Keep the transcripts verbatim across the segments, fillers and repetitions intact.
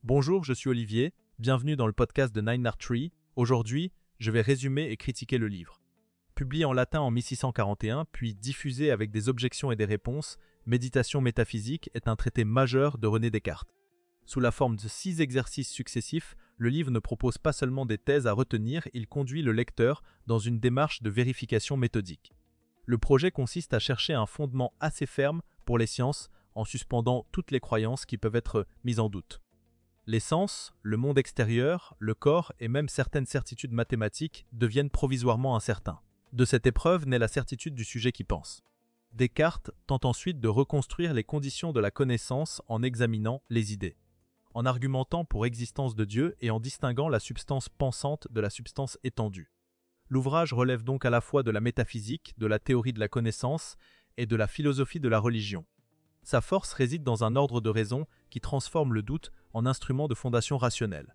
Bonjour, je suis Olivier, bienvenue dans le podcast de Nine Art Tree. Aujourd'hui, je vais résumer et critiquer le livre. Publié en latin en mille six cent quarante et un, puis diffusé avec des objections et des réponses, Méditation métaphysique est un traité majeur de René Descartes. Sous la forme de six exercices successifs, le livre ne propose pas seulement des thèses à retenir, il conduit le lecteur dans une démarche de vérification méthodique. Le projet consiste à chercher un fondement assez ferme pour les sciences en suspendant toutes les croyances qui peuvent être mises en doute. Les sens, le monde extérieur, le corps et même certaines certitudes mathématiques deviennent provisoirement incertains. De cette épreuve naît la certitude du sujet qui pense. Descartes tente ensuite de reconstruire les conditions de la connaissance en examinant les idées, en argumentant pour existence de Dieu et en distinguant la substance pensante de la substance étendue. L'ouvrage relève donc à la fois de la métaphysique, de la théorie de la connaissance et de la philosophie de la religion. Sa force réside dans un ordre de raison qui transforme le doute en instrument de fondation rationnelle.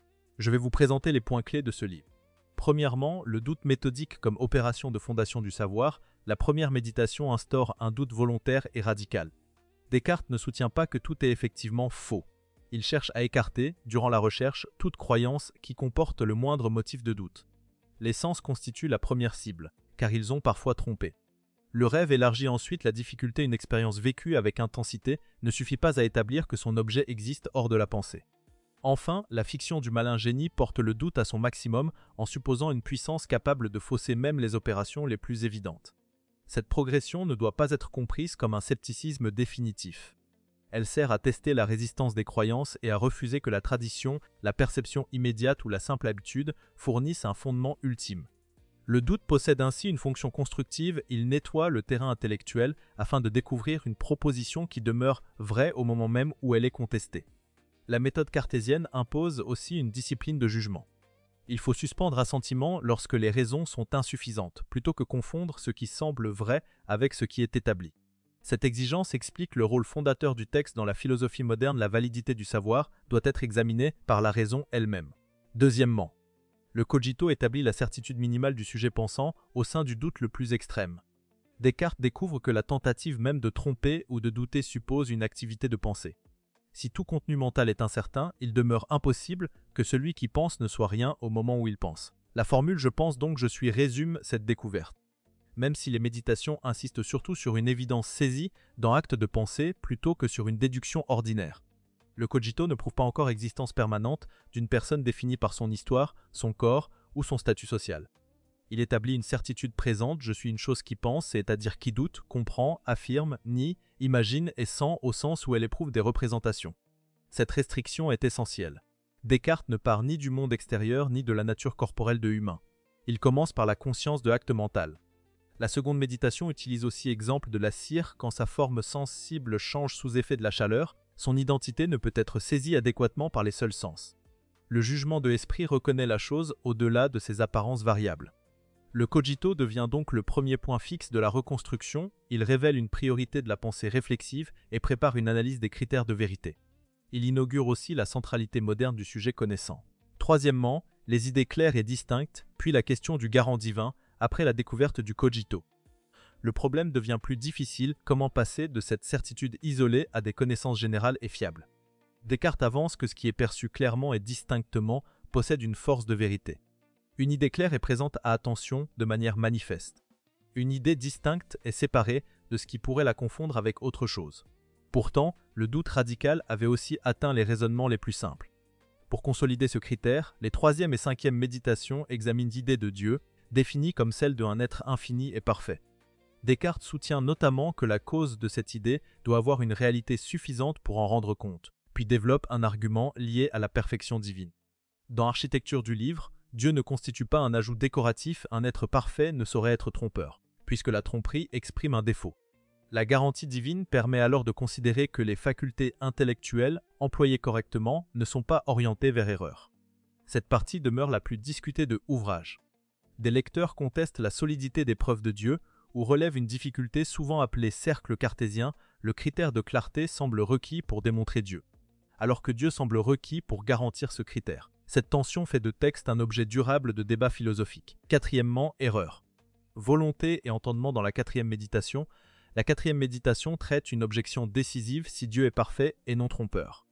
Je vais vous présenter les points clés de ce livre. Premièrement, le doute méthodique comme opération de fondation du savoir. La première méditation instaure un doute volontaire et radical. Descartes ne soutient pas que tout est effectivement faux. Il cherche à écarter, durant la recherche, toute croyance qui comporte le moindre motif de doute. Les sens constituent la première cible, car ils ont parfois trompé. Le rêve élargit ensuite la difficulté. Une expérience vécue avec intensité ne suffit pas à établir que son objet existe hors de la pensée. Enfin, la fiction du malin génie porte le doute à son maximum en supposant une puissance capable de fausser même les opérations les plus évidentes. Cette progression ne doit pas être comprise comme un scepticisme définitif. Elle sert à tester la résistance des croyances et à refuser que la tradition, la perception immédiate ou la simple habitude fournissent un fondement ultime. Le doute possède ainsi une fonction constructive, il nettoie le terrain intellectuel afin de découvrir une proposition qui demeure vraie au moment même où elle est contestée. La méthode cartésienne impose aussi une discipline de jugement. Il faut suspendre un sentiment lorsque les raisons sont insuffisantes, plutôt que confondre ce qui semble vrai avec ce qui est établi. Cette exigence explique le rôle fondateur du texte dans la philosophie moderne. La validité du savoir doit être examinée par la raison elle-même. Deuxièmement, le cogito établit la certitude minimale du sujet pensant au sein du doute le plus extrême. Descartes découvre que la tentative même de tromper ou de douter suppose une activité de pensée. Si tout contenu mental est incertain, il demeure impossible que celui qui pense ne soit rien au moment où il pense. La formule « je pense donc je suis » résume cette découverte. Même si les méditations insistent surtout sur une évidence saisie dans acte de pensée plutôt que sur une déduction ordinaire. Le cogito ne prouve pas encore l'existence permanente d'une personne définie par son histoire, son corps ou son statut social. Il établit une certitude présente, je suis une chose qui pense, c'est-à-dire qui doute, comprend, affirme, nie, imagine et sent au sens où elle éprouve des représentations. Cette restriction est essentielle. Descartes ne part ni du monde extérieur ni de la nature corporelle de l'humain. Il commence par la conscience de l'acte mental. La seconde méditation utilise aussi exemple de la cire quand sa forme sensible change sous effet de la chaleur, son identité ne peut être saisie adéquatement par les seuls sens. Le jugement de l'esprit reconnaît la chose au-delà de ses apparences variables. Le cogito devient donc le premier point fixe de la reconstruction, il révèle une priorité de la pensée réflexive et prépare une analyse des critères de vérité. Il inaugure aussi la centralité moderne du sujet connaissant. Troisièmement, les idées claires et distinctes, puis la question du garant divin, après la découverte du cogito. Le problème devient plus difficile, comment passer de cette certitude isolée à des connaissances générales et fiables. Descartes avance que ce qui est perçu clairement et distinctement possède une force de vérité. Une idée claire est présente à attention de manière manifeste. Une idée distincte est séparée de ce qui pourrait la confondre avec autre chose. Pourtant, le doute radical avait aussi atteint les raisonnements les plus simples. Pour consolider ce critère, les troisième et cinquième méditations examinent l'idée de Dieu, définie comme celle d'un être infini et parfait. Descartes soutient notamment que la cause de cette idée doit avoir une réalité suffisante pour en rendre compte, puis développe un argument lié à la perfection divine. Dans l'architecture du livre, Dieu ne constitue pas un ajout décoratif, un être parfait ne saurait être trompeur, puisque la tromperie exprime un défaut. La garantie divine permet alors de considérer que les facultés intellectuelles, employées correctement, ne sont pas orientées vers erreur. Cette partie demeure la plus discutée de l'ouvrage. Des lecteurs contestent la solidité des preuves de Dieu ou relèvent une difficulté souvent appelée cercle cartésien, le critère de clarté semble requis pour démontrer Dieu, alors que Dieu semble requis pour garantir ce critère. Cette tension fait de texte un objet durable de débat philosophique. Quatrièmement, erreur. Volonté et entendement dans la quatrième méditation. La quatrième méditation traite une objection décisive si Dieu est parfait et non trompeur.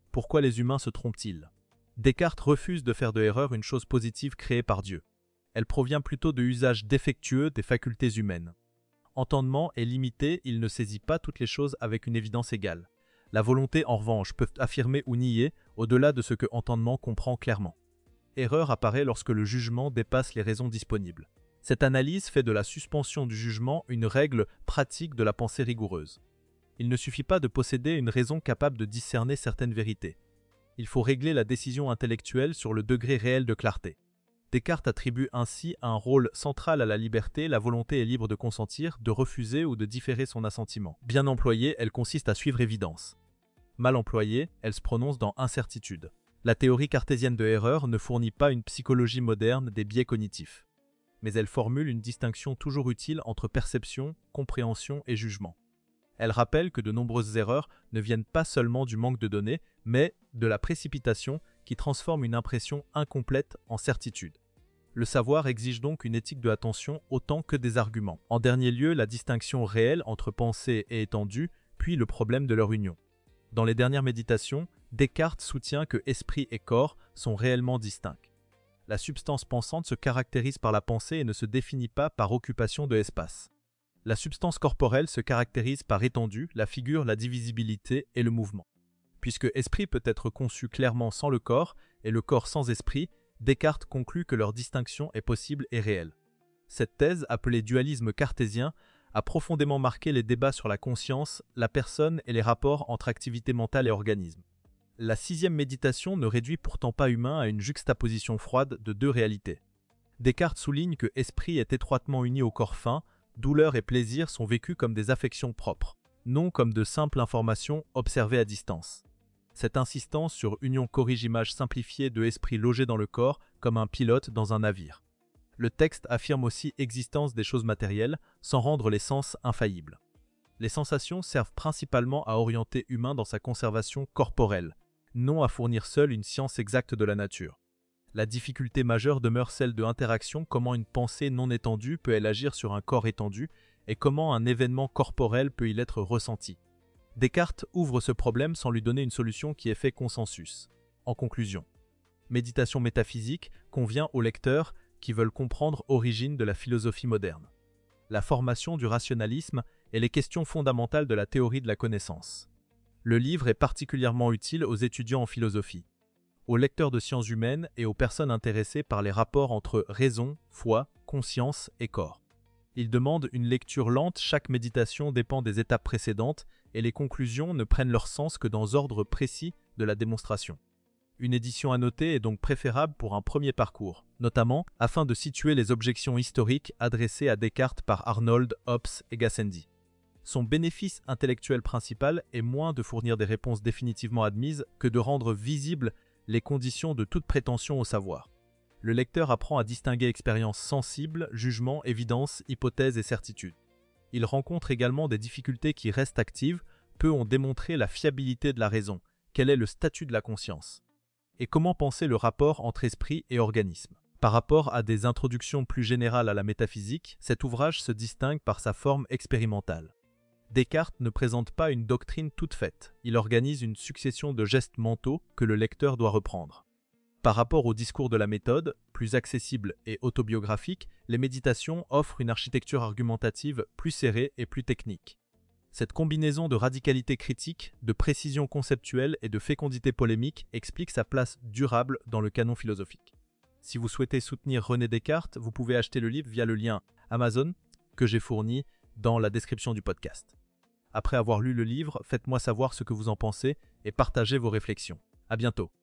Pourquoi les humains se trompent-ils? Descartes refuse de faire de l'erreur une chose positive créée par Dieu. Elle provient plutôt de usages défectueux des facultés humaines. Entendement est limité, il ne saisit pas toutes les choses avec une évidence égale. La volonté, en revanche, peut affirmer ou nier au-delà de ce que entendement comprend clairement. Erreur apparaît lorsque le jugement dépasse les raisons disponibles. Cette analyse fait de la suspension du jugement une règle pratique de la pensée rigoureuse. Il ne suffit pas de posséder une raison capable de discerner certaines vérités. Il faut régler la décision intellectuelle sur le degré réel de clarté. Descartes attribue ainsi un rôle central à la liberté. La volonté est libre de consentir, de refuser ou de différer son assentiment. Bien employée, elle consiste à suivre évidence. Mal employée, elle se prononce dans incertitude. La théorie cartésienne de l'erreur ne fournit pas une psychologie moderne des biais cognitifs, mais elle formule une distinction toujours utile entre perception, compréhension et jugement. Elle rappelle que de nombreuses erreurs ne viennent pas seulement du manque de données, mais de la précipitation qui transforme une impression incomplète en certitude. Le savoir exige donc une éthique de l'attention autant que des arguments. En dernier lieu, la distinction réelle entre pensée et étendue, puis le problème de leur union. Dans les dernières méditations, Descartes soutient que esprit et corps sont réellement distincts. La substance pensante se caractérise par la pensée et ne se définit pas par occupation de l'espace. La substance corporelle se caractérise par étendue, la figure, la divisibilité et le mouvement. Puisque esprit peut être conçu clairement sans le corps et le corps sans esprit, Descartes conclut que leur distinction est possible et réelle. Cette thèse, appelée dualisme cartésien, a profondément marqué les débats sur la conscience, la personne et les rapports entre activité mentale et organisme. La sixième méditation ne réduit pourtant pas humain à une juxtaposition froide de deux réalités. Descartes souligne que esprit est étroitement uni au corps fin, douleur et plaisir sont vécus comme des affections propres, non comme de simples informations observées à distance. Cette insistance sur union corrige image simplifiée de esprit logé dans le corps comme un pilote dans un navire. Le texte affirme aussi l'existence des choses matérielles sans rendre les sens infaillibles. Les sensations servent principalement à orienter l'humain dans sa conservation corporelle, non à fournir seule une science exacte de la nature. La difficulté majeure demeure celle de l'interaction, comment une pensée non étendue peut-elle agir sur un corps étendu et comment un événement corporel peut-il être ressenti. Descartes ouvre ce problème sans lui donner une solution qui ait fait consensus. En conclusion, méditation métaphysique convient aux lecteurs qui veulent comprendre l'origine de la philosophie moderne, la formation du rationalisme et les questions fondamentales de la théorie de la connaissance. Le livre est particulièrement utile aux étudiants en philosophie, aux lecteurs de sciences humaines et aux personnes intéressées par les rapports entre raison, foi, conscience et corps. Il demande une lecture lente, chaque méditation dépend des étapes précédentes et les conclusions ne prennent leur sens que dans l'ordre précis de la démonstration. Une édition annotée est donc préférable pour un premier parcours, notamment afin de situer les objections historiques adressées à Descartes par Arnold, Hobbes et Gassendi. Son bénéfice intellectuel principal est moins de fournir des réponses définitivement admises que de rendre visibles les conditions de toute prétention au savoir. Le lecteur apprend à distinguer expériences sensibles, jugements, évidences, hypothèses et certitudes. Il rencontre également des difficultés qui restent actives, peu ont démontré la fiabilité de la raison, quel est le statut de la conscience, et comment penser le rapport entre esprit et organisme. Par rapport à des introductions plus générales à la métaphysique, cet ouvrage se distingue par sa forme expérimentale. Descartes ne présente pas une doctrine toute faite, il organise une succession de gestes mentaux que le lecteur doit reprendre. Par rapport au discours de la méthode, plus accessible et autobiographique, les méditations offrent une architecture argumentative plus serrée et plus technique. Cette combinaison de radicalité critique, de précision conceptuelle et de fécondité polémique explique sa place durable dans le canon philosophique. Si vous souhaitez soutenir René Descartes, vous pouvez acheter le livre via le lien Amazon que j'ai fourni dans la description du podcast. Après avoir lu le livre, faites-moi savoir ce que vous en pensez et partagez vos réflexions. À bientôt.